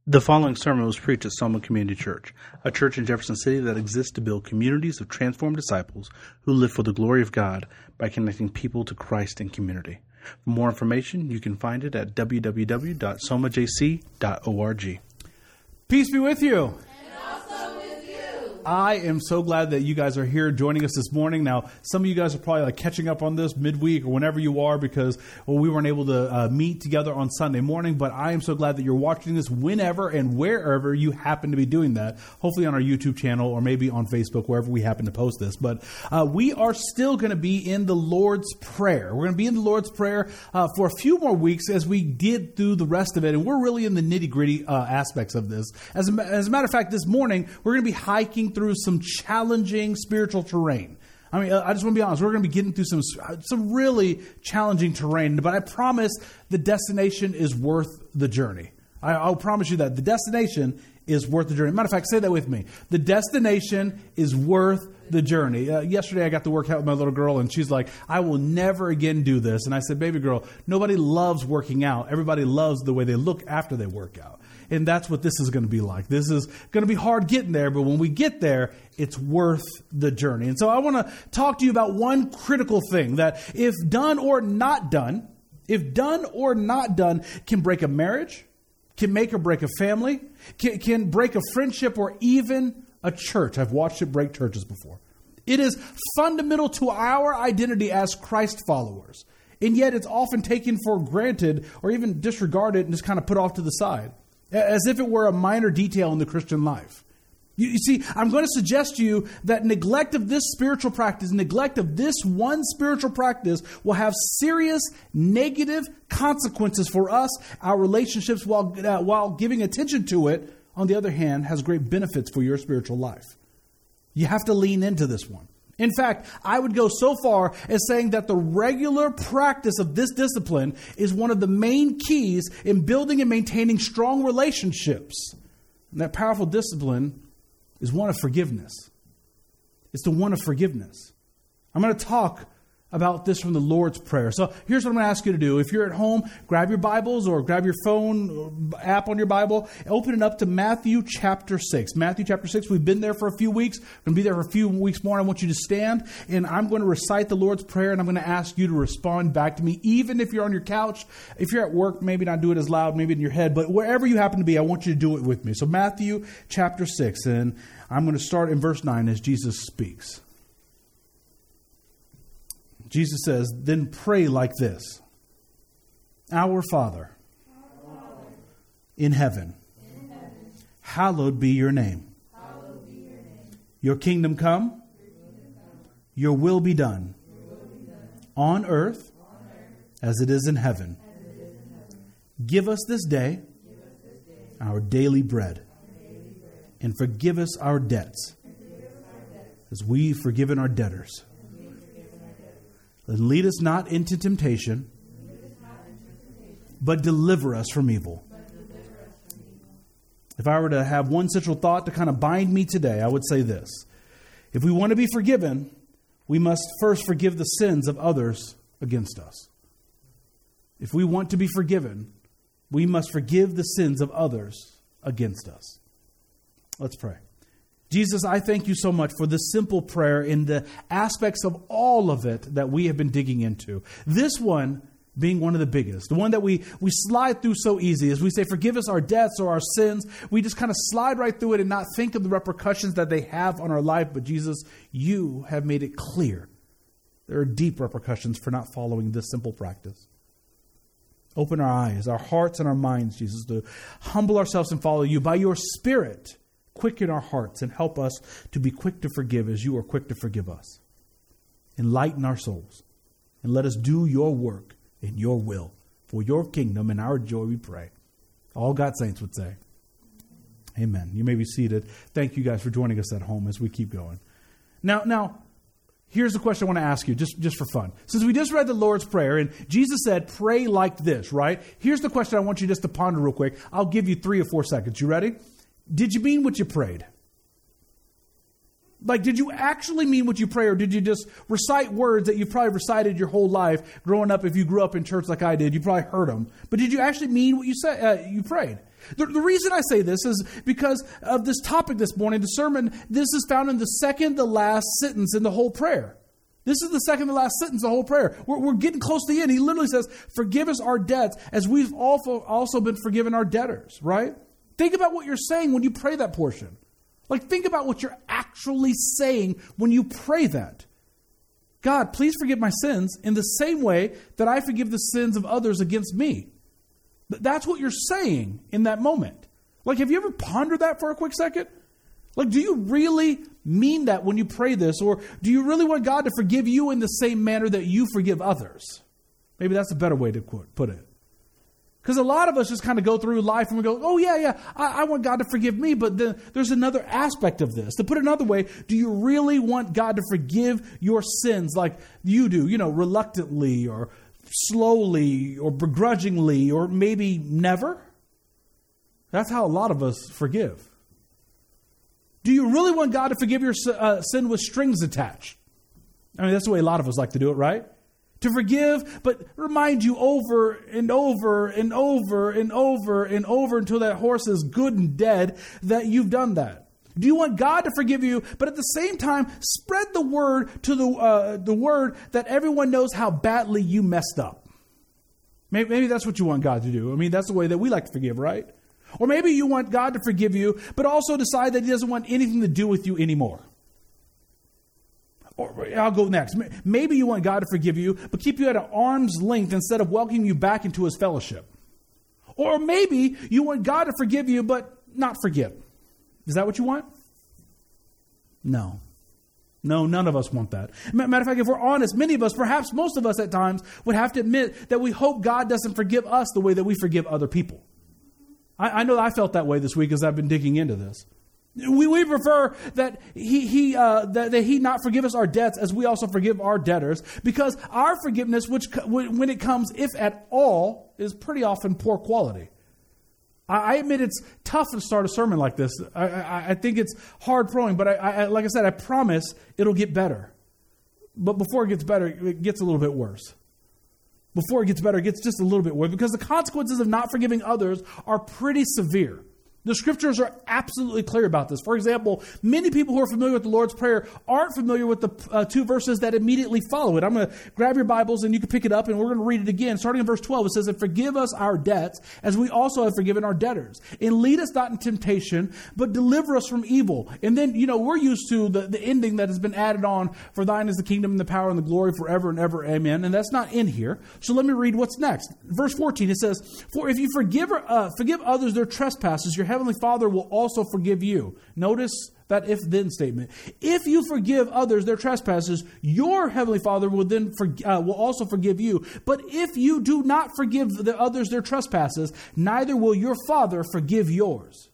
The following sermon was preached at Soma Community Church, a church in Jefferson City that exists to build communities of transformed disciples who live for the glory of God by connecting people to Christ in community. For more information, you can find it at www.somajc.org. Peace be with you. And also with you. I am so glad that you guys are here joining us this morning. Now, some of you guys are probably catching up on this midweek or whenever you are because we weren't able to meet together on Sunday morning. But I am so glad that you're watching this whenever and wherever you happen to be doing that. Hopefully on our YouTube channel or maybe on Facebook, wherever we happen to post this. But we are still going to be in the Lord's Prayer. We're going to be in the Lord's Prayer for a few more weeks as we get through the rest of it. And we're really in the nitty-gritty aspects of this. As a matter of fact, this morning, we're going to be hiking through some challenging spiritual terrain. I mean, I just want to be honest. We're going to be getting through some really challenging terrain, but I promise the destination is worth the journey. I'll promise you that. The destination is worth the journey. Matter of fact, say that with me. The destination is worth the journey. Yesterday, I got to work out with my little girl, and she's like, I will never again do this. And I said, baby girl, nobody loves working out. Everybody loves the way they look after they work out. And that's what this is going to be like. This is going to be hard getting there, but when we get there, it's worth the journey. And so I want to talk to you about one critical thing that if done or not done, can break a marriage, can make or break a family, can break a friendship or even a church. I've watched it break churches before. It is fundamental to our identity as Christ followers. And yet it's often taken for granted or even disregarded and just kind of put off to the side, as if it were a minor detail in the Christian life. You see, I'm going to suggest to you that neglect of this spiritual practice, neglect of this one spiritual practice will have serious negative consequences for us, our relationships, while giving attention to it, on the other hand, has great benefits for your spiritual life. You have to lean into this one. In fact, I would go so far as saying that the regular practice of this discipline is one of the main keys in building and maintaining strong relationships. And that powerful discipline is one of forgiveness. It's the one of forgiveness. I'm going to talk about this from the Lord's Prayer. So here's what I'm going to ask you to do. If you're at home, grab your Bibles or grab your phone app on your Bible, open it up to Matthew chapter 6. Matthew chapter 6, we've been there for a few weeks. We're going to be there for a few weeks more. I want you to stand, and I'm going to recite the Lord's Prayer, and I'm going to ask you to respond back to me, even if you're on your couch. If you're at work, maybe not do it as loud, maybe in your head, but wherever you happen to be, I want you to do it with me. So Matthew chapter 6, and I'm going to start in verse 9 as Jesus speaks. Jesus says, then pray like this. Our Father, in heaven, hallowed be your name. Your kingdom come, your will be done, on earth as it is in heaven. Give us this day our daily bread, and forgive us our debts, as we've forgiven our debtors. And lead us not into temptation, but deliver us from evil. If I were to have one central thought to kind of bind me today, I would say this. If we want to be forgiven, we must first forgive the sins of others against us. If we want to be forgiven, we must forgive the sins of others against us. Let's pray. Jesus, I thank you so much for this simple prayer in the aspects of all of it that we have been digging into. This one being one of the biggest, the one that we slide through so easy. As we say, forgive us our debts or our sins, we just kind of slide right through it and not think of the repercussions that they have on our life. But Jesus, you have made it clear there are deep repercussions for not following this simple practice. Open our eyes, our hearts, and our minds, Jesus, to humble ourselves and follow you. By your Spirit, quicken our hearts and help us to be quick to forgive as you are quick to forgive us. Enlighten our souls and let us do your work in your will for your kingdom and our joy, we pray. All God's saints would say, amen. You may be seated. Thank you guys for joining us at home as we keep going. Now, here's the question I want to ask you just for fun. Since we just read the Lord's Prayer and Jesus said, pray like this, right? Here's the question I want you just to ponder real quick. I'll give you 3 or 4 seconds. You ready? Did you mean what you prayed? Like, did you actually mean what you pray, or did you just recite words that you've probably recited your whole life growing up? If you grew up in church like I did, you probably heard them. But did you actually mean what you said? You prayed. The reason I say this is because of this topic this morning. The sermon, this is found in the second to last sentence in the whole prayer. This is the second to last sentence of the whole prayer. We're getting close to the end. He literally says, forgive us our debts as we've also been forgiven our debtors, right? Think about what you're saying when you pray that portion. Like, think about what you're actually saying when you pray that. God, please forgive my sins in the same way that I forgive the sins of others against me. That's what you're saying in that moment. Like, have you ever pondered that for a quick second? Like, do you really mean that when you pray this? Or do you really want God to forgive you in the same manner that you forgive others? Maybe that's a better way to put it. Because a lot of us just kind of go through life and we go, oh, yeah, I want God to forgive me. But then there's another aspect of this. To put it another way, do you really want God to forgive your sins like you do, reluctantly or slowly or begrudgingly or maybe never? That's how a lot of us forgive. Do you really want God to forgive your sin with strings attached? I mean, that's the way a lot of us like to do it, right? To forgive, but remind you over and over and over and over and over until that horse is good and dead that you've done that. Do you want God to forgive you, but at the same time, spread the word to the word that everyone knows how badly you messed up? Maybe that's what you want God to do. I mean, that's the way that we like to forgive, right? Or maybe you want God to forgive you, but also decide that he doesn't want anything to do with you anymore. Or I'll go next. Maybe you want God to forgive you, but keep you at an arm's length instead of welcoming you back into his fellowship. Or maybe you want God to forgive you, but not forget. Is that what you want? No, none of us want that. Matter of fact, if we're honest, many of us, perhaps most of us at times, would have to admit that we hope God doesn't forgive us the way that we forgive other people. I know I felt that way this week as I've been digging into this. We prefer that he not forgive us our debts as we also forgive our debtors, because our forgiveness, which when it comes, if at all, is pretty often poor quality. I admit it's tough to start a sermon like this. I think it's hard throwing, but like I said, I promise it'll get better. But before it gets better, it gets a little bit worse. Before it gets better, it gets just a little bit worse, because the consequences of not forgiving others are pretty severe. The scriptures are absolutely clear about this. For example, many people who are familiar with the Lord's Prayer aren't familiar with the two verses that immediately follow it. I'm going to grab your Bibles and you can pick it up and we're going to read it again. Starting in verse 12, it says, "And forgive us our debts as we also have forgiven our debtors. And lead us not in temptation, but deliver us from evil." And then, we're used to the ending that has been added on, "For thine is the kingdom and the power and the glory forever and ever. Amen." And that's not in here. So let me read what's next. Verse 14, it says, "For if you forgive others their trespasses, your Heavenly Father will also forgive you." Notice that if-then statement. If you forgive others their trespasses, your Heavenly Father will then will also forgive you. But if you do not forgive the others their trespasses, neither will your Father forgive yours.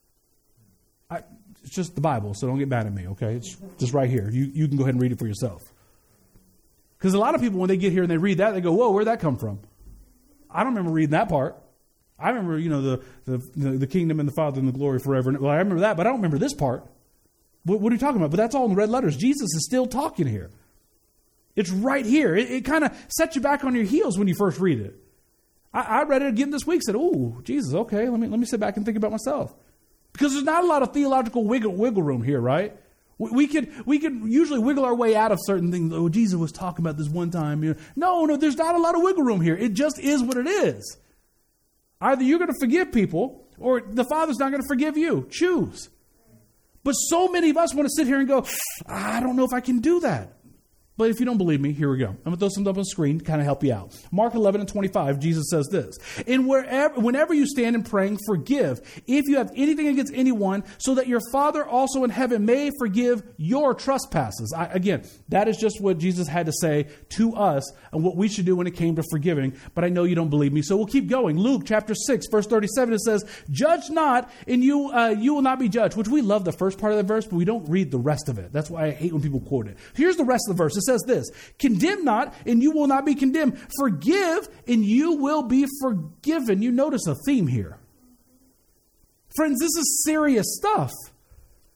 It's just the Bible, so don't get mad at me, okay? It's just right here. You can go ahead and read it for yourself. Because a lot of people, when they get here and they read that, they go, "Whoa, where'd that come from?" I don't remember reading that part. I remember, the kingdom and the Father and the glory forever. Well, I remember that, but I don't remember this part. What are you talking about? But that's all in red letters. Jesus is still talking here. It's right here. It kind of sets you back on your heels when you first read it. I read it again this week. Said, "Oh, Jesus, okay. Let me sit back and think about myself," because there's not a lot of theological wiggle room here, right? We could usually wiggle our way out of certain things. Oh, Jesus was talking about this one time. No, there's not a lot of wiggle room here. It just is what it is. Either you're going to forgive people or the Father's not going to forgive you. Choose. But so many of us want to sit here and go, "I don't know if I can do that." But if you don't believe me, here we go. I'm going to throw something up on the screen to kind of help you out. Mark 11:25, Jesus says this, "And whenever you stand in praying, forgive if you have anything against anyone, so that your Father also in heaven may forgive your trespasses." Again, that is just what Jesus had to say to us and what we should do when it came to forgiving. But I know you don't believe me, so we'll keep going. Luke chapter 6, verse 37, it says, "Judge not, and you will not be judged," which we love the first part of the verse, but we don't read the rest of it. That's why I hate when people quote it. Here's the rest of the verse. It says this, "Condemn not, and you will not be condemned. Forgive, and you will be forgiven." You notice a theme here. Friends, this is serious stuff.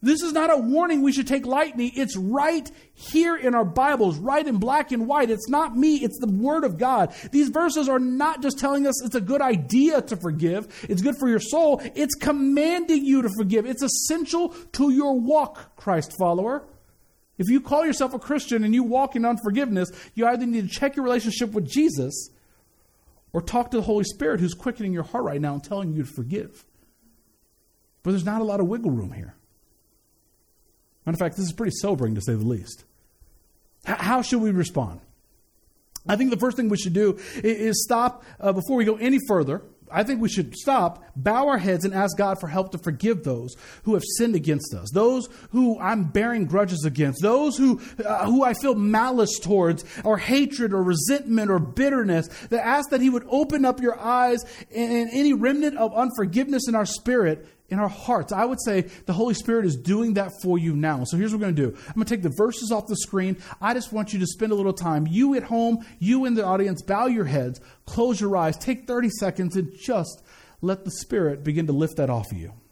This is not a warning we should take lightly. It's right here in our Bibles, right in black and white. It's not me, it's the Word of God. These verses are not just telling us it's a good idea to forgive. It's good for your soul. It's commanding you to forgive. It's essential to your walk, Christ follower. If you call yourself a Christian and you walk in unforgiveness, you either need to check your relationship with Jesus or talk to the Holy Spirit who's quickening your heart right now and telling you to forgive. But there's not a lot of wiggle room here. Matter of fact, this is pretty sobering to say the least. How should we respond? I think the first thing we should do is stop before we go any further. I think we should stop, bow our heads, and ask God for help to forgive those who have sinned against us, those who I'm bearing grudges against, those who I feel malice towards, or hatred, or resentment, or bitterness. That ask that He would open up your eyes and any remnant of unforgiveness in our spirit, in our hearts. I would say the Holy Spirit is doing that for you now. So here's what we're going to do. I'm going to take the verses off the screen. I just want you to spend a little time. You at home, you in the audience, bow your heads, close your eyes, take 30 seconds, and just let the Spirit begin to lift that off of you.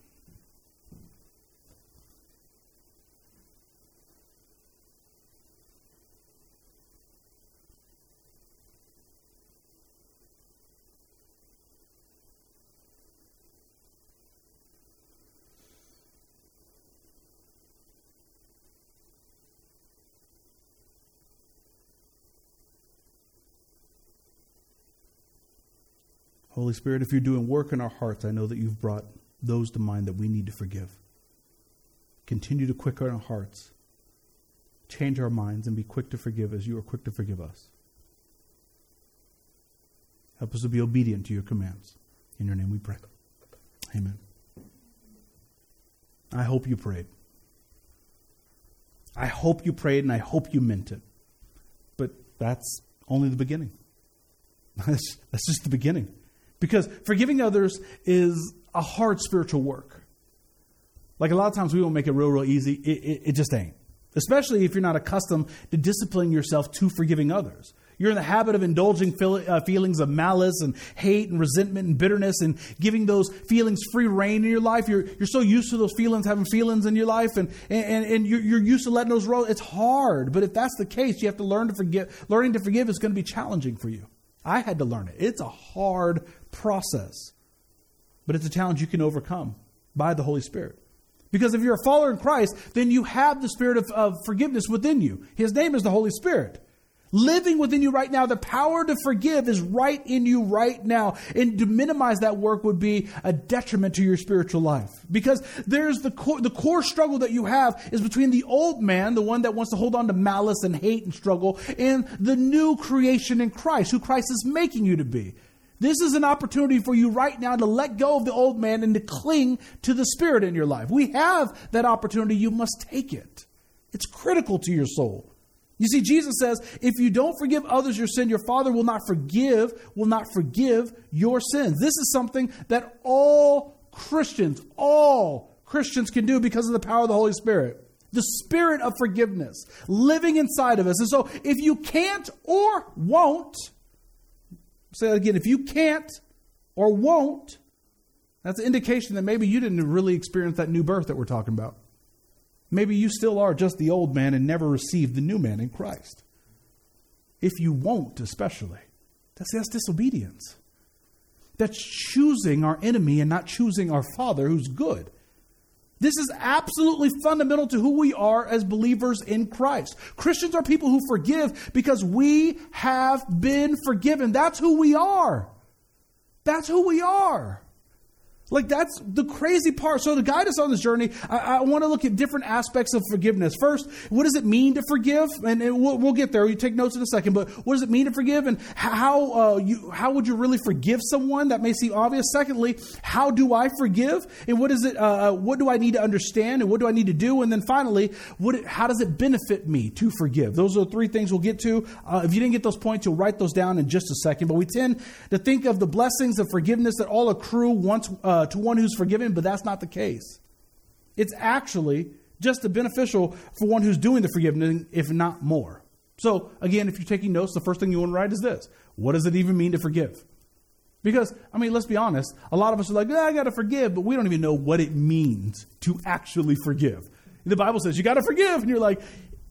Holy Spirit, if you're doing work in our hearts, I know that you've brought those to mind that we need to forgive. Continue to quicken our hearts. Change our minds and be quick to forgive as you are quick to forgive us. Help us to be obedient to your commands. In your name we pray. Amen. I hope you prayed. I hope you prayed and I hope you meant it. But that's only the beginning. That's just the beginning. Because forgiving others is a hard spiritual work. Like a lot of times we won't make it real easy. It just ain't. Especially if you're not accustomed to disciplining yourself to forgiving others. You're in the habit of indulging feelings of malice and hate and resentment and bitterness and giving those feelings free reign in your life. You're so used to those feelings, having feelings in your life, and you're used to letting those roll. It's hard. But if that's the case, you have to learn to forgive. Learning to forgive is going to be challenging for you. I had to learn it. It's a hard process, but it's a challenge you can overcome by the Holy Spirit. Because if you're a follower in Christ, then you have the Spirit of forgiveness within you. His name is the Holy Spirit. Living within you right now, the power to forgive is right in you right now. And to minimize that work would be a detriment to your spiritual life. Because there's the core struggle that you have is between the old man, the one that wants to hold on to malice and hate and struggle, and the new creation in Christ, who Christ is making you to be. This is an opportunity for you right now to let go of the old man and to cling to the Spirit in your life. We have that opportunity. You must take it. It's critical to your soul. You see, Jesus says, if you don't forgive others your sin, your Father will not forgive your sins. This is something that all Christians can do because of the power of the Holy Spirit. The Spirit of forgiveness living inside of us. And so if you can't or won't, say that again, if you can't or won't, that's an indication that maybe you didn't really experience that new birth that we're talking about. Maybe you still are just the old man and never received the new man in Christ. If you won't, especially, that's disobedience. That's choosing our enemy and not choosing our Father who's good. This is absolutely fundamental to who we are as believers in Christ. Christians are people who forgive because we have been forgiven. That's who we are. That's who we are. Like, that's the crazy part. So to guide us on this journey, I want to look at different aspects of forgiveness. First, what does it mean to forgive? And we'll get there. You take notes in a second. But what does it mean to forgive? And how would you really forgive someone? That may seem obvious. Secondly, how do I forgive? And what is it? What do I need to understand? And what do I need to do? And then finally, how does it benefit me to forgive? Those are the three things we'll get to. If you didn't get those points, you'll write those down in just a second. But we tend to think of the blessings of forgiveness that all accrue once to one who's forgiven, but that's not the case. It's actually just as beneficial for one who's doing the forgiveness, if not more. So, again, if you're taking notes, the first thing you want to write is this. What does it even mean to forgive? Because, let's be honest, a lot of us are like, I got to forgive, but we don't even know what it means to actually forgive. The Bible says you got to forgive. And you're like,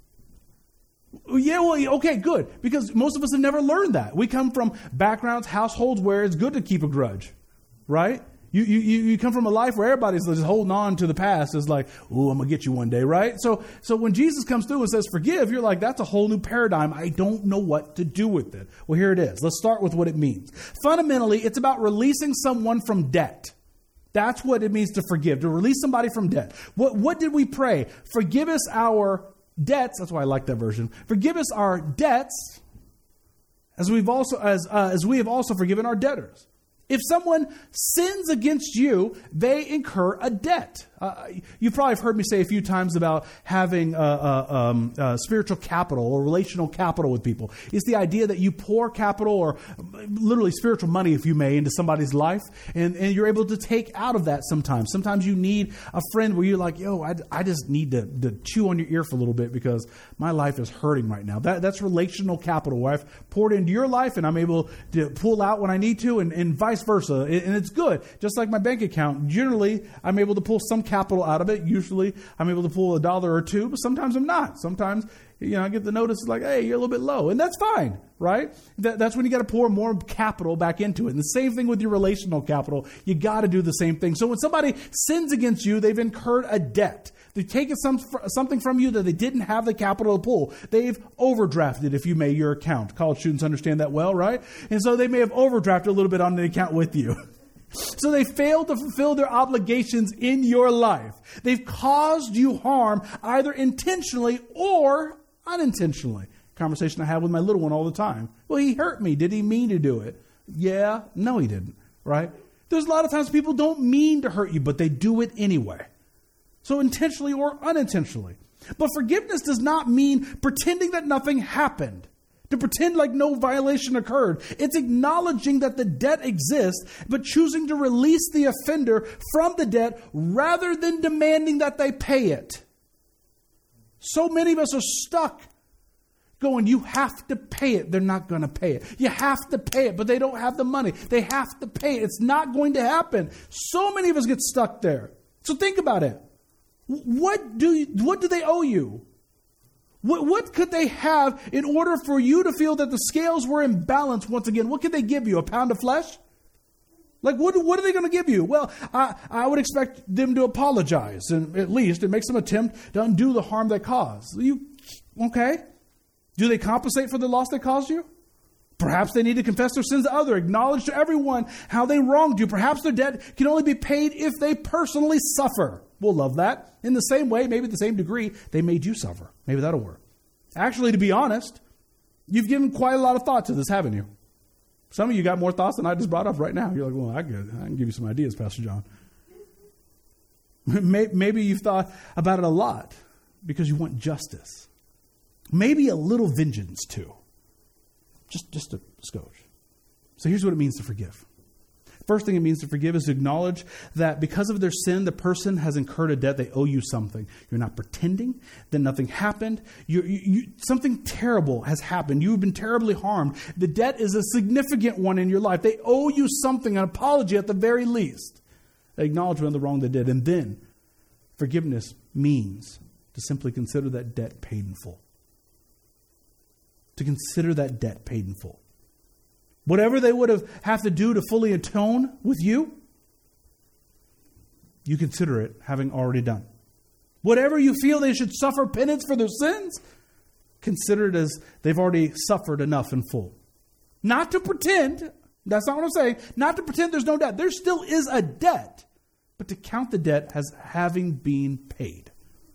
yeah, well, okay, good. Because most of us have never learned that. We come from backgrounds, households where it's good to keep a grudge, right? You come from a life where everybody's just holding on to the past. It's like, oh, I'm going to get you one day, right? So when Jesus comes through and says forgive, you're like, that's a whole new paradigm. I don't know what to do with it. Well, here it is. Let's start with what it means. Fundamentally, it's about releasing someone from debt. That's what it means to forgive, to release somebody from debt. What did we pray? Forgive us our debts. That's why I like that version. Forgive us our debts as we have also forgiven our debtors. If someone sins against you, they incur a debt. You probably have heard me say a few times about having spiritual capital or relational capital with people. It's the idea that you pour capital or literally spiritual money, if you may, into somebody's life, and you're able to take out of that sometimes. Sometimes you need a friend where you're like, yo, I just need to chew on your ear for a little bit because my life is hurting right now. That's relational capital where I've poured into your life and I'm able to pull out when I need to and vice versa. And it's good. Just like my bank account. Generally, I'm able to pull some capital out of it. Usually, I'm able to pull $1 or $2, but sometimes I'm not. Sometimes, I get the notice like, hey, you're a little bit low. And that's fine, right? That's when you got to pour more capital back into it. And the same thing with your relational capital. You got to do the same thing. So when somebody sins against you, they've incurred a debt. They've taken something from you that they didn't have the capital to pull. They've overdrafted, if you may, your account. College students understand that well, right? And so they may have overdrafted a little bit on the account with you. So they failed to fulfill their obligations in your life. They've caused you harm either intentionally or unintentionally. Conversation I have with my little one all the time. Well, he hurt me. Did he mean to do it? Yeah. No, he didn't. Right? There's a lot of times people don't mean to hurt you, but they do it anyway. So intentionally or unintentionally. But forgiveness does not mean pretending that nothing happened. To pretend like no violation occurred. It's acknowledging that the debt exists, but choosing to release the offender from the debt rather than demanding that they pay it. So many of us are stuck going, you have to pay it. They're not going to pay it. You have to pay it, but they don't have the money. They have to pay it. It's not going to happen. So many of us get stuck there. So think about it. What do they owe you? What could they have in order for you to feel that the scales were in balance once again? What could they give you? A pound of flesh? Like, what are they going to give you? Well, I would expect them to apologize, and at least, and make some attempt to undo the harm they caused. Okay? Do they compensate for the loss they caused you? Perhaps they need to confess their sins to others, acknowledge to everyone how they wronged you. Perhaps their debt can only be paid if they personally suffer. We'll love that. In the same way, maybe the same degree, they made you suffer. Maybe that'll work. Actually, to be honest, you've given quite a lot of thought to this, haven't you? Some of you got more thoughts than I just brought up right now. You're like, well, I can give you some ideas, Pastor John. Maybe you've thought about it a lot because you want justice. Maybe a little vengeance, too. Just a skosh. So here's what it means to forgive. First thing it means to forgive is to acknowledge that because of their sin, the person has incurred a debt. They owe you something. You're not pretending that nothing happened. Something terrible has happened. You've been terribly harmed. The debt is a significant one in your life. They owe you something, an apology at the very least. They acknowledge the wrong they did. And then forgiveness means to simply consider that debt paid in full. To consider that debt paid in full. Whatever they would have to do to fully atone with you, you consider it having already done. Whatever you feel they should suffer penance for their sins, consider it as they've already suffered enough in full. Not to pretend, that's not what I'm saying, not to pretend there's no debt. There still is a debt, but to count the debt as having been paid.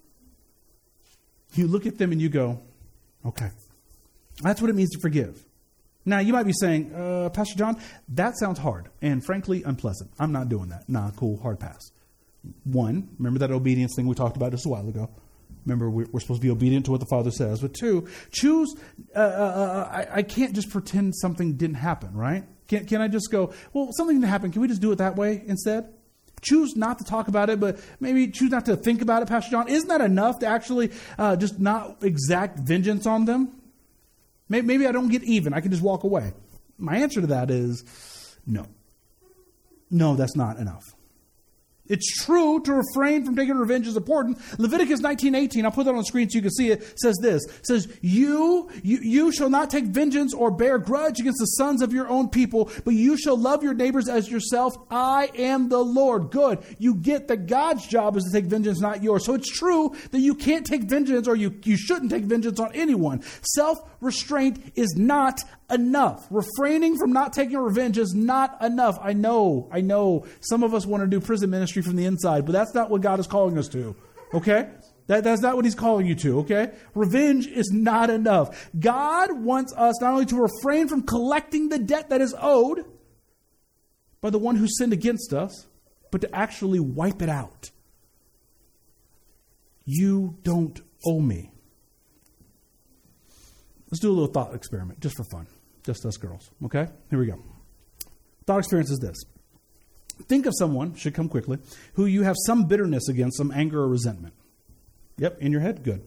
You look at them and you go, okay, that's what it means to forgive. Now, you might be saying, Pastor John, that sounds hard and frankly unpleasant. I'm not doing that. Nah, cool, hard pass. One, remember that obedience thing we talked about just a while ago. Remember, we're supposed to be obedient to what the Father says. But two, choose, I can't just pretend something didn't happen, right? Can I just go, well, something didn't happen. Can we just do it that way instead? Choose not to talk about it, but maybe choose not to think about it, Pastor John. Isn't that enough to actually just not exact vengeance on them? Maybe I don't get even. I can just walk away. My answer to that is no. No, that's not enough. It's true to refrain from taking revenge is important. Leviticus 19:18, I'll put that on the screen so you can see it, says this. It says, you shall not take vengeance or bear grudge against the sons of your own people, but you shall love your neighbors as yourself. I am the Lord. Good. You get that God's job is to take vengeance, not yours. So it's true that you can't take vengeance, or you shouldn't take vengeance on anyone. Self-restraint is not enough. Refraining from not taking revenge is not enough. I know. Some of us want to do prison ministry from the inside, but that's not what God is calling us to. Okay? That's not what he's calling you to, okay? Revenge is not enough. God wants us not only to refrain from collecting the debt that is owed by the one who sinned against us, but to actually wipe it out. You don't owe me. Let's do a little thought experiment, just for fun. Just us girls, okay? Here we go. Thought experience is this. Think of someone, should come quickly, who you have some bitterness against, some anger or resentment. Yep, in your head? Good.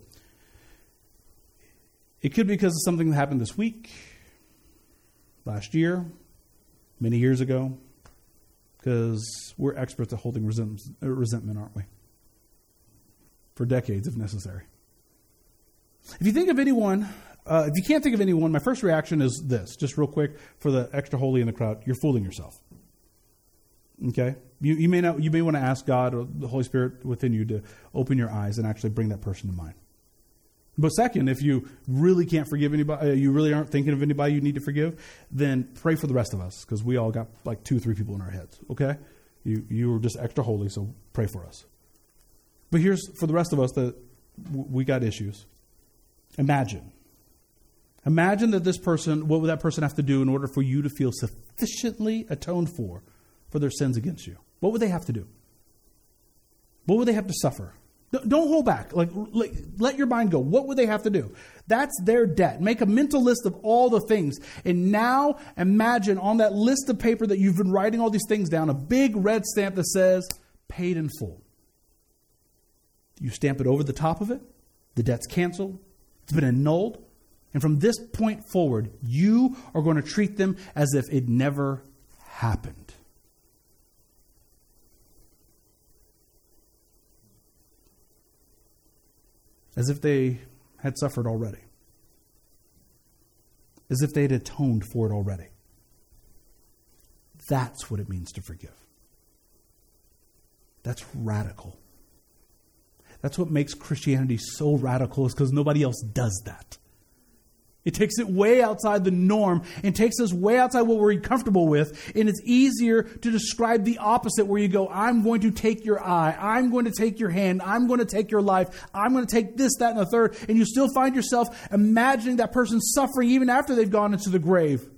It could be because of something that happened this week, last year, many years ago, because we're experts at holding resentment, aren't we? For decades, if necessary. If you think of anyone, if you can't think of anyone, my first reaction is this, just real quick for the extra holy in the crowd. You're fooling yourself. Okay? You may want to ask God or the Holy Spirit within you to open your eyes and actually bring that person to mind. But second, if you really can't forgive anybody, you really aren't thinking of anybody you need to forgive, then pray for the rest of us, because we all got like 2 or 3 people in our heads. Okay? You were just extra holy, so pray for us. But here's for the rest of us that we got issues. Imagine that this person, what would that person have to do in order for you to feel sufficiently atoned for their sins against you? What would they have to do? What would they have to suffer? Don't hold back. Like, let your mind go. What would they have to do? That's their debt. Make a mental list of all the things. And now imagine on that list of paper that you've been writing all these things down, a big red stamp that says paid in full. You stamp it over the top of it. The debt's canceled. It's been annulled. And from this point forward, you are going to treat them as if it never happened. As if they had suffered already. As if they had atoned for it already. That's what it means to forgive. That's radical. That's what makes Christianity so radical, is because nobody else does that. It takes it way outside the norm and takes us way outside what we're comfortable with. And it's easier to describe the opposite, where you go, I'm going to take your eye. I'm going to take your hand. I'm going to take your life. I'm going to take this, that, and the third. And you still find yourself imagining that person suffering even after they've gone into the grave.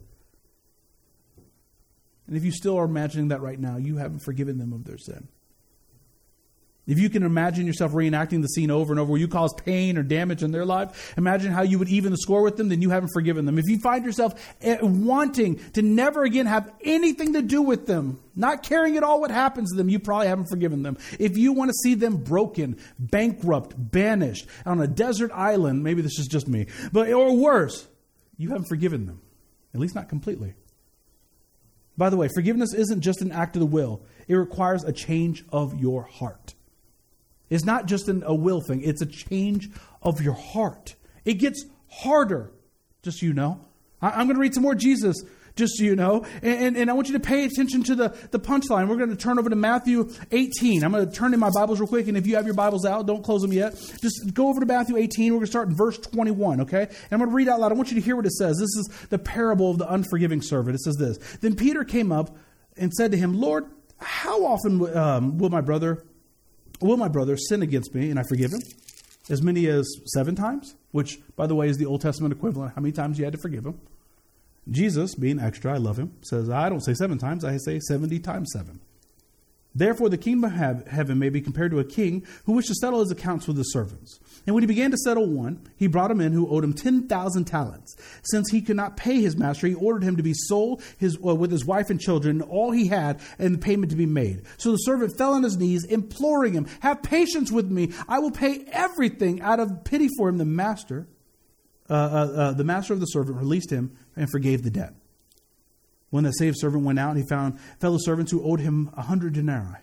And if you still are imagining that right now, you haven't forgiven them of their sin. If you can imagine yourself reenacting the scene over and over where you cause pain or damage in their life, imagine how you would even the score with them, then you haven't forgiven them. If you find yourself wanting to never again have anything to do with them, not caring at all what happens to them, you probably haven't forgiven them. If you want to see them broken, bankrupt, banished, on a desert island, maybe this is just me, or worse, you haven't forgiven them. At least not completely. By the way, forgiveness isn't just an act of the will. It requires a change of your heart. It's not just a will thing. It's a change of your heart. It gets harder, just so you know. I'm going to read some more Jesus, just so you know. And I want you to pay attention to the punchline. We're going to turn over to Matthew 18. I'm going to turn in my Bibles real quick. And if you have your Bibles out, don't close them yet. Just go over to Matthew 18. We're going to start in verse 21, okay? And I'm going to read out loud. I want you to hear what it says. This is the parable of the unforgiving servant. It says this. Then Peter came up and said to him, Lord, how often will my brother sin against me and I forgive him? As many as 7 times? Which, by the way, is the Old Testament equivalent. How many times you had to forgive him? Jesus, being extra, I love him, says, I don't say 7 times, I say 70 times 7. Therefore, the kingdom of heaven may be compared to a king who wished to settle his accounts with his servants. And when he began to settle one, he brought him in who owed him 10,000 talents. Since he could not pay his master, he ordered him to be sold with his wife and children, all he had, and the payment to be made. So the servant fell on his knees, imploring him, have patience with me. I will pay everything. Out of pity for him, the master of the servant released him and forgave the debt. When the saved servant went out, he found fellow servants who owed him 100 denarii.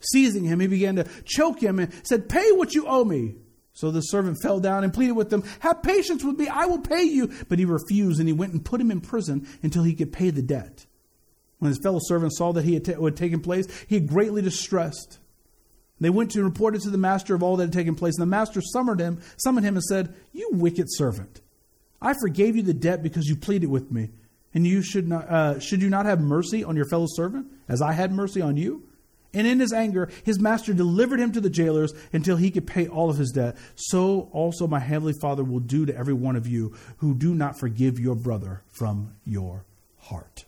Seizing him, he began to choke him and said, "Pay what you owe me." So the servant fell down and pleaded with them, "Have patience with me, I will pay you." But he refused, and he went and put him in prison until he could pay the debt. When his fellow servants saw that what had taken place, he had greatly distressed. They went to report it to the master of all that had taken place. And the master summoned him and said, "You wicked servant, I forgave you the debt because you pleaded with me. And you should you not have mercy on your fellow servant, as I had mercy on you?" And in his anger, his master delivered him to the jailers until he could pay all of his debt. So also my heavenly Father will do to every one of you who do not forgive your brother from your heart.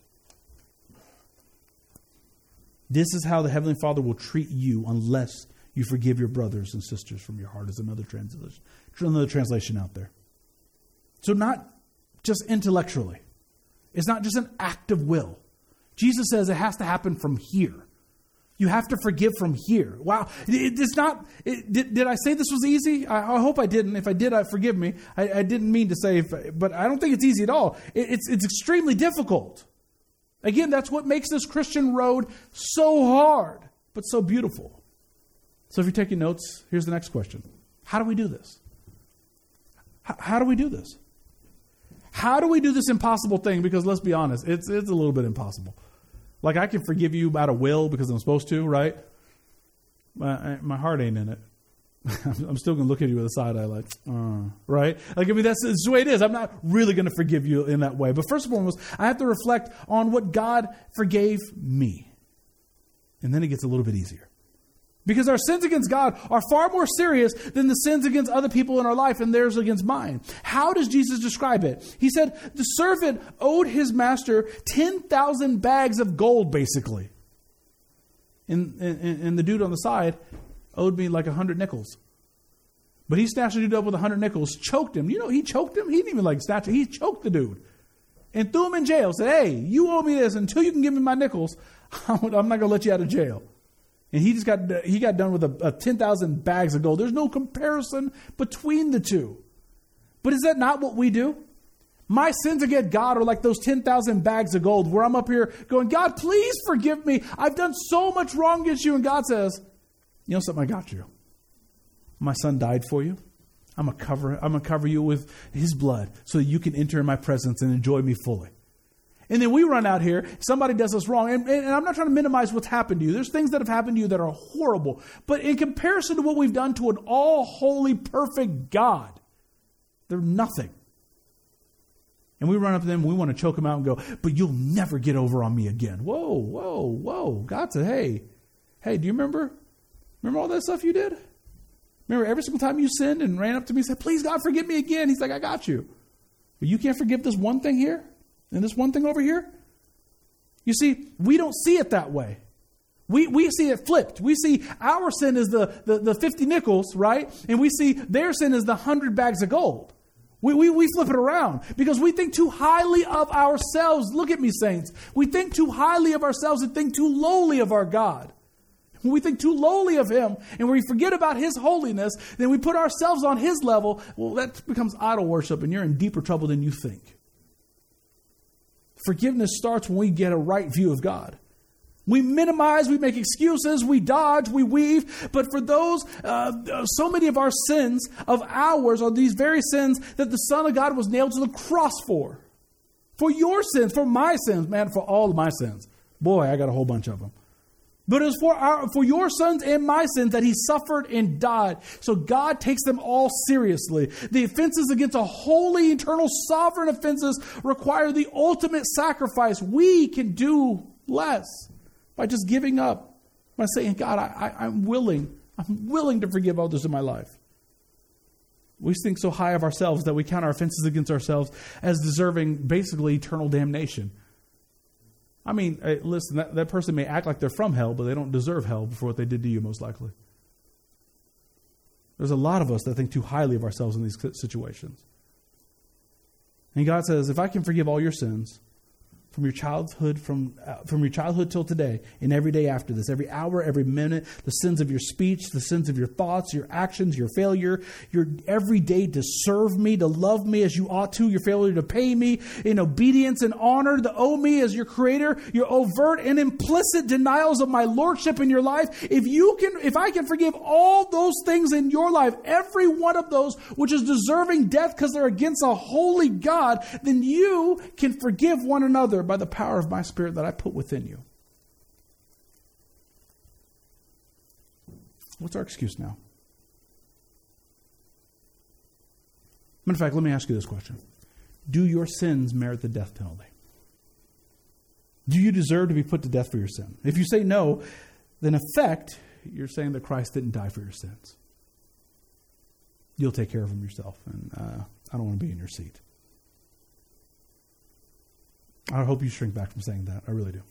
This is how the Heavenly Father will treat you unless you forgive your brothers and sisters from your heart, is another translation out there. So not just intellectually. It's not just an act of will. Jesus says it has to happen from here. You have to forgive from here. Wow. It's not, did I say this was easy? I hope I didn't. If I did, forgive me. I didn't mean to say, but I don't think it's easy at all. It's extremely difficult. Again, that's what makes this Christian road so hard, but so beautiful. So if you're taking notes, here's the next question. How do we do this? How do we do this? How do we do this impossible thing? Because let's be honest, it's a little bit impossible. Like, I can forgive you out of will because I'm supposed to, right? My heart ain't in it. I'm still going to look at you with a side eye like, right? Like, I mean, that's the way it is. I'm not really going to forgive you in that way. But first and foremost, I have to reflect on what God forgave me. And then it gets a little bit easier. Because our sins against God are far more serious than the sins against other people in our life and theirs against mine. How does Jesus describe it? He said the servant owed his master 10,000 bags of gold, basically. And the dude on the side owed me like 100 nickels. But he snatched the dude up with 100 nickels, choked him. You know, he choked him. He didn't even snatch him. He choked the dude and threw him in jail. Said, "Hey, you owe me this. Until you can give me my nickels, I'm not going to let you out of jail." And he got done with a 10,000 bags of gold. There's no comparison between the two. But is that not what we do? My sins against God are like those 10,000 bags of gold where I'm up here going, "God, please forgive me. I've done so much wrong against you." And God says, "You know something? I got you. My son died for you. I'm going to cover you with his blood so that you can enter in my presence and enjoy me fully." And then we run out here, somebody does us wrong. And I'm not trying to minimize what's happened to you. There's things that have happened to you that are horrible. But in comparison to what we've done to an all-holy, perfect God, they're nothing. And we run up to them, and we want to choke them out and go, "But you'll never get over on me again." Whoa. God said, hey, do you remember all that stuff you did? Remember every single time you sinned and ran up to me and said, "Please, God, forgive me again." He's like, "I got you. But you can't forgive this one thing here? And this one thing over here?" You see, we don't see it that way. We see it flipped. We see our sin is the 50 nickels, right? And we see their sin is the 100 bags of gold. We flip it around because we think too highly of ourselves. Look at me, saints. We think too highly of ourselves and think too lowly of our God. When we think too lowly of him and we forget about his holiness, then we put ourselves on his level. Well, that becomes idol worship, and you're in deeper trouble than you think. Forgiveness starts when we get a right view of God. We minimize, we make excuses, we dodge, we weave. But for those, so many of our sins of ours are these very sins that the Son of God was nailed to the cross for. For your sins, for my sins, man, for all of my sins. Boy, I got a whole bunch of them. But it was for your sins and my sins that he suffered and died. So God takes them all seriously. The offenses against a holy, eternal, sovereign offenses require the ultimate sacrifice. We can do less by just giving up, by saying, "God, I'm willing to forgive others in my life." We think so high of ourselves that we count our offenses against ourselves as deserving basically eternal damnation. I mean, listen, that person may act like they're from hell, but they don't deserve hell for what they did to you, most likely. There's a lot of us that think too highly of ourselves in these situations. And God says, if I can forgive all your sins, from your childhood, from your childhood till today, and every day after this, every hour, every minute, the sins of your speech, the sins of your thoughts, your actions, your failure, your every day to serve me, to love me as you ought to, your failure to pay me in obedience and honor, to owe me as your creator, your overt and implicit denials of my lordship in your life. If I can forgive all those things in your life, every one of those which is deserving death because they're against a holy God, then you can forgive one another by the power of my Spirit that I put within you. What's our excuse now? Matter of fact, let me ask you this question. Do your sins merit the death penalty? Do you deserve to be put to death for your sin? If you say no, then in effect, you're saying that Christ didn't die for your sins. You'll take care of them yourself, and I don't want to be in your seat. I hope you shrink back from saying that. I really do.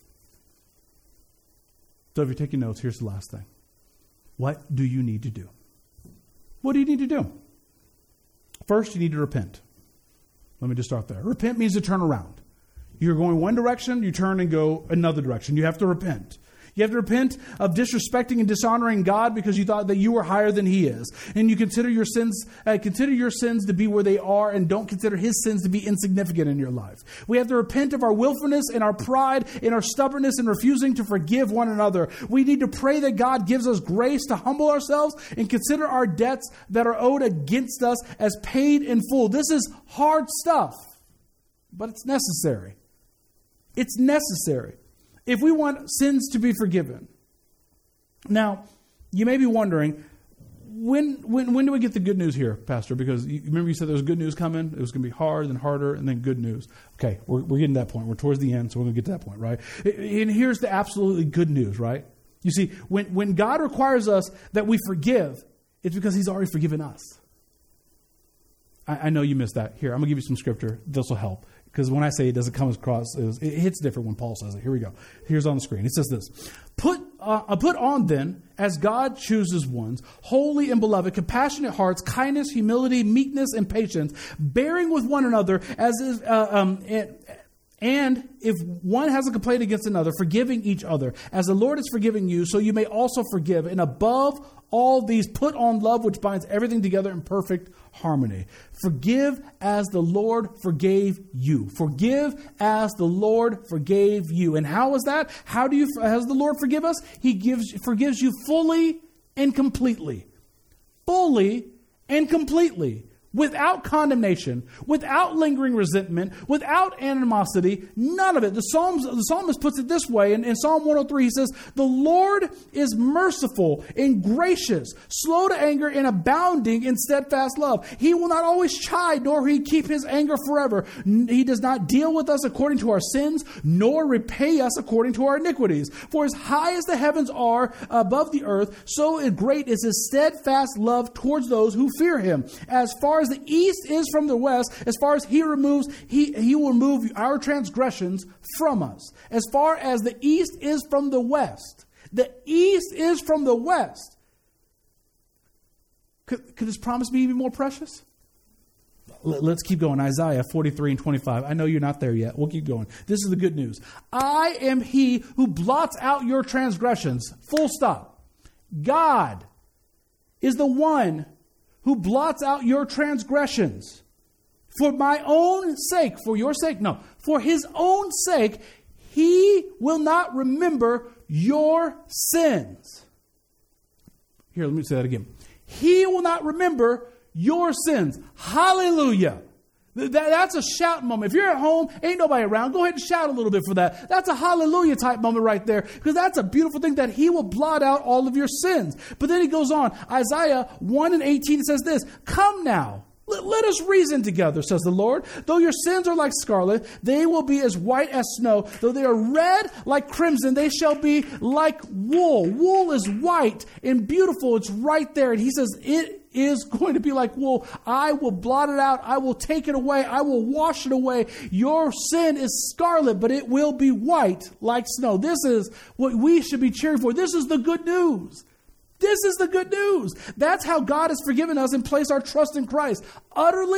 So if you're taking notes, here's the last thing. What do you need to do? What do you need to do? First, you need to repent. Let me just start there. Repent means to turn around. You're going one direction, you turn and go another direction. You have to repent. You have to repent of disrespecting and dishonoring God because you thought that you were higher than He is. And you consider your sins to be where they are, and don't consider His sins to be insignificant in your life. We have to repent of our willfulness and our pride and our stubbornness in refusing to forgive one another. We need to pray that God gives us grace to humble ourselves and consider our debts that are owed against us as paid in full. This is hard stuff, but it's necessary. It's necessary if we want sins to be forgiven. Now, you may be wondering, when do we get the good news here, Pastor? Because remember you said there was good news coming? It was going to be hard and harder and then good news. Okay, we're getting to that point. We're towards the end, so we're going to get to that point, right? And here's the absolutely good news, right? You see, when God requires us that we forgive, it's because He's already forgiven us. I know you missed that. Here, I'm going to give you some scripture. This will help. Because when I say it doesn't come across, it hits different when Paul says it. Here we go. Here's on the screen. It says this. Put on then, as God chooses ones, holy and beloved, compassionate hearts, kindness, humility, meekness, and patience, bearing with one another, as is, and if one has a complaint against another, forgiving each other. As the Lord is forgiving you, so you may also forgive. And above all these, put on love, which binds everything together in perfect harmony. Forgive as the Lord forgave you. Forgive as the Lord forgave you. And how is that? How does the Lord forgive us? He forgives you fully and completely. Fully and completely. Without condemnation, without lingering resentment, without animosity, none of it. The psalmist puts it this way in Psalm 103. He says, "The Lord is merciful and gracious, slow to anger and abounding in steadfast love. He will not always chide, nor will He keep His anger forever. He does not deal with us according to our sins, nor repay us according to our iniquities. For as high as the heavens are above the earth, so great is His steadfast love towards those who fear Him. As far as the east is from the west, as far as He removes, He will remove our transgressions from us. As far as the east is from the west. The east is from the west. Could this promise be even more precious? Let's keep going. Isaiah 43 and 25. I know you're not there yet. We'll keep going. This is the good news. I am He who blots out your transgressions. Full stop. God is the one who blots out your transgressions. For my own sake, for your sake, no, for His own sake, He will not remember your sins. Here, let me say that again. He will not remember your sins. Hallelujah. That's a shout moment. If you're at home, ain't nobody around, go ahead and shout a little bit for that. That's a hallelujah type moment right there, because that's a beautiful thing, that He will blot out all of your sins. But then he goes on. Isaiah 1 and 18 says this, "Come now, let us reason together, says the Lord. Though your sins are like scarlet, they will be as white as snow. Though they are red like crimson, they shall be like wool." Wool is white and beautiful. It's right there. And He says, it is going to be like wool. I will blot it out. I will take it away. I will wash it away. Your sin is scarlet, but it will be white like snow. This is what we should be cheering for. This is the good news. This is the good news. That's how God has forgiven us and placed our trust in Christ. Utterly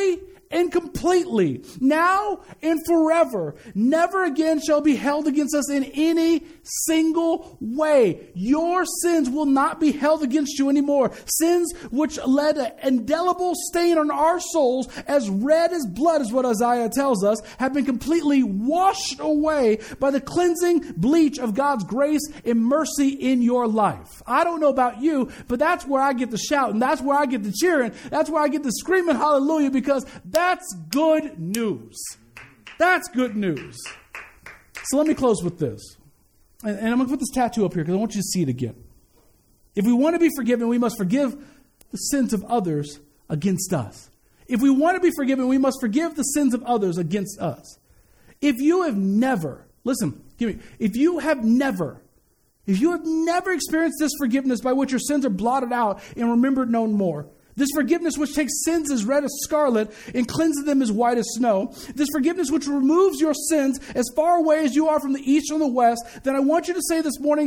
and completely, now and forever. Never again shall be held against us in any single way. Your sins will not be held against you anymore. Sins which led an indelible stain on our souls, as red as blood is what Isaiah tells us, have been completely washed away by the cleansing bleach of God's grace and mercy in your life. I don't know about you, but that's where I get the shouting. That's where I get the cheering. That's where I get the screaming hallelujah, because that's good news. That's good news. So let me close with this. And I'm going to put this tattoo up here because I want you to see it again. If we want to be forgiven, we must forgive the sins of others against us. If we want to be forgiven, we must forgive the sins of others against us. If you have never, listen, if you have never experienced this forgiveness by which your sins are blotted out and remembered no more, this forgiveness which takes sins as red as scarlet and cleanses them as white as snow, this forgiveness which removes your sins as far away as you are from the east or the west, then I want to say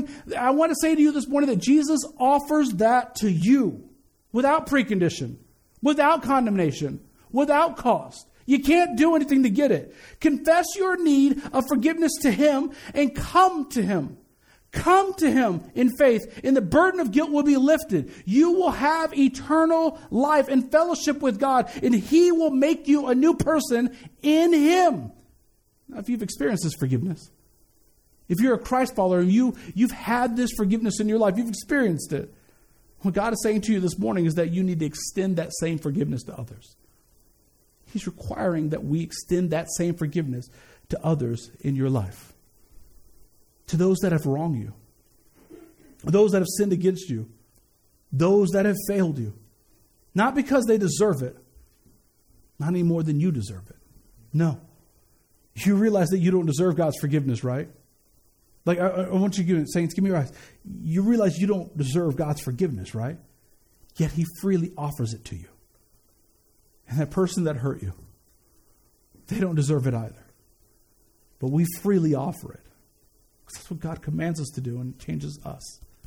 to you this morning that Jesus offers that to you without precondition, without condemnation, without cost. You can't do anything to get it. Confess your need of forgiveness to Him and come to Him. Come to Him in faith, and the burden of guilt will be lifted. You will have eternal life and fellowship with God, and He will make you a new person in Him. Now, if you've experienced this forgiveness, if you're a Christ follower and you've had this forgiveness in your life, you've experienced it, what God is saying to you this morning is that you need to extend that same forgiveness to others. He's requiring that we extend that same forgiveness to others in your life. To those that have wronged you, those that have sinned against you, those that have failed you. Not because they deserve it, not any more than you deserve it. No. You realize that you don't deserve God's forgiveness, right? Like, I want you to give it, saints, give me your eyes. You realize you don't deserve God's forgiveness, right? Yet He freely offers it to you. And that person that hurt you, they don't deserve it either. But we freely offer it. That's what God commands us to do, and it changes us.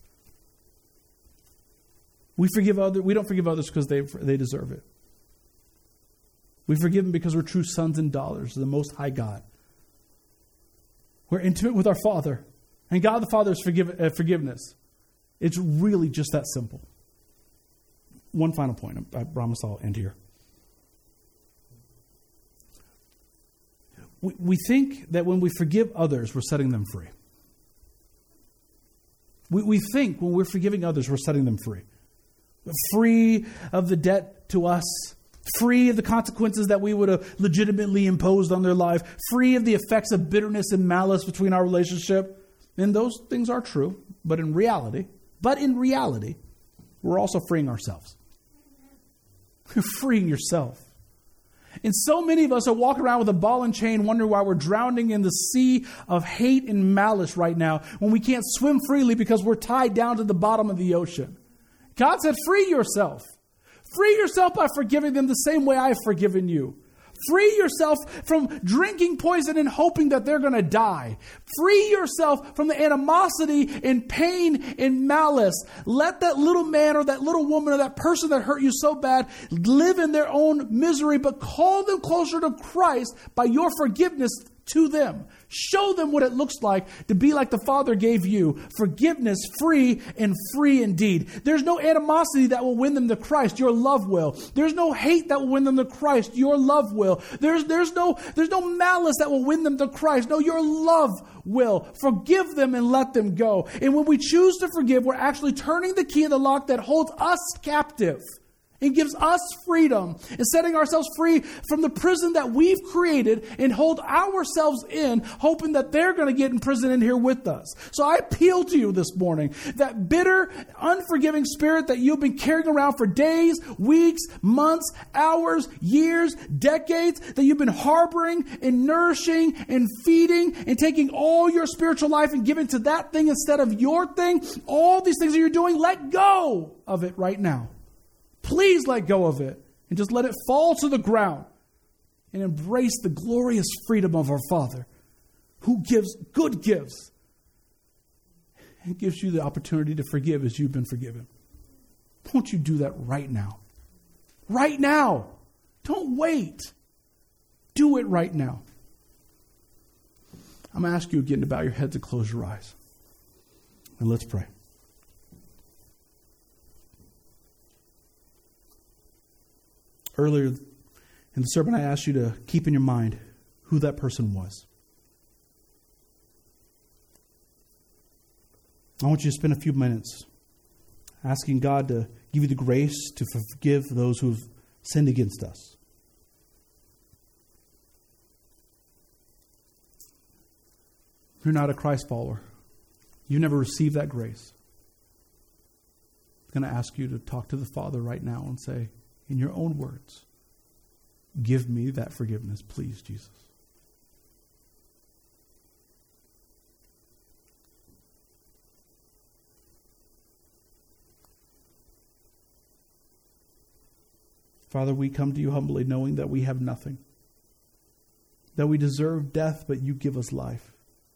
We don't forgive others because they deserve it. We forgive them because we're true sons and daughters of the Most High God. We're intimate with our Father, and God the Father is forgiveness. It's really just that simple. One final point. I promise I'll end here. We think that when we forgive others, we're setting them free. We think when we're forgiving others, we're setting them free. Free of the debt to us. Free of the consequences that we would have legitimately imposed on their life. Free of the effects of bitterness and malice between our relationship. And those things are true. But in reality, we're also freeing ourselves. You're freeing yourself. And so many of us are walking around with a ball and chain wondering why we're drowning in the sea of hate and malice right now when we can't swim freely because we're tied down to the bottom of the ocean. God said, free yourself. Free yourself by forgiving them the same way I've forgiven you. Free yourself from drinking poison and hoping that they're going to die. Free yourself from the animosity and pain and malice. Let that little man or that little woman or that person that hurt you so bad live in their own misery, but call them closer to Christ by your forgiveness to them. Show them what it looks like to be like the Father gave you. Forgiveness, free and free indeed. There's no animosity that will win them to Christ. Your love will. There's no hate that will win them to Christ. Your love will. There's no malice that will win them to Christ. No, your love will. Forgive them and let them go. And when we choose to forgive, we're actually turning the key of the lock that holds us captive. It gives us freedom and setting ourselves free from the prison that we've created and hold ourselves in, hoping that they're going to get in prison in here with us. So I appeal to you this morning, that bitter, unforgiving spirit that you've been carrying around for days, weeks, months, hours, years, decades, that you've been harboring and nourishing and feeding and taking all your spiritual life and giving to that thing instead of your thing. All these things that you're doing, let go of it right now. Please let go of it and just let it fall to the ground and embrace the glorious freedom of our Father who gives good gifts and gives you the opportunity to forgive as you've been forgiven. Won't you do that right now? Right now. Don't wait. Do it right now. I'm going to ask you again to bow your heads and close your eyes. And let's pray. Earlier in the sermon, I asked you to keep in your mind who that person was. I want you to spend a few minutes asking God to give you the grace to forgive those who have sinned against us. If you're not a Christ follower, you've never received that grace, I'm going to ask you to talk to the Father right now and say, in your own words, give me that forgiveness, please, Jesus. Father, we come to you humbly knowing that we have nothing, that we deserve death, but you give us life,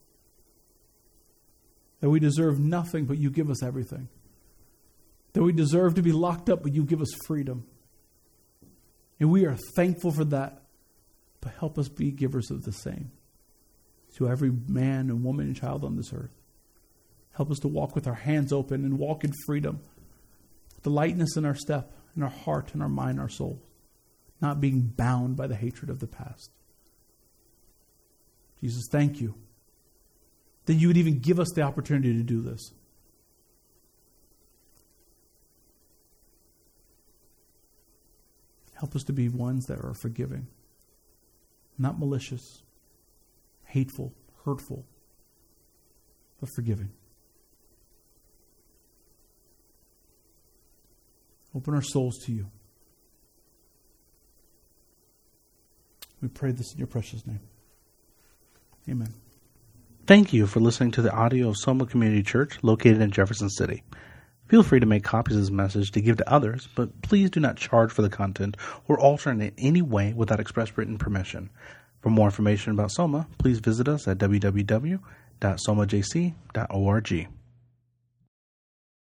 that we deserve nothing, but you give us everything, that we deserve to be locked up, but you give us freedom. And we are thankful for that, but help us be givers of the same to every man and woman and child on this earth. Help us to walk with our hands open and walk in freedom, the lightness in our step, in our heart, in our mind, our soul, not being bound by the hatred of the past. Jesus, thank you that you would even give us the opportunity to do this. Help us to be ones that are forgiving, not malicious, hateful, hurtful, but forgiving. Open our souls to you. We pray this in your precious name. Amen. Thank you for listening to the audio of Soma Community Church located in Jefferson City. Feel free to make copies of this message to give to others, but please do not charge for the content or alter it in any way without express written permission. For more information about Soma, please visit us at www.somajc.org.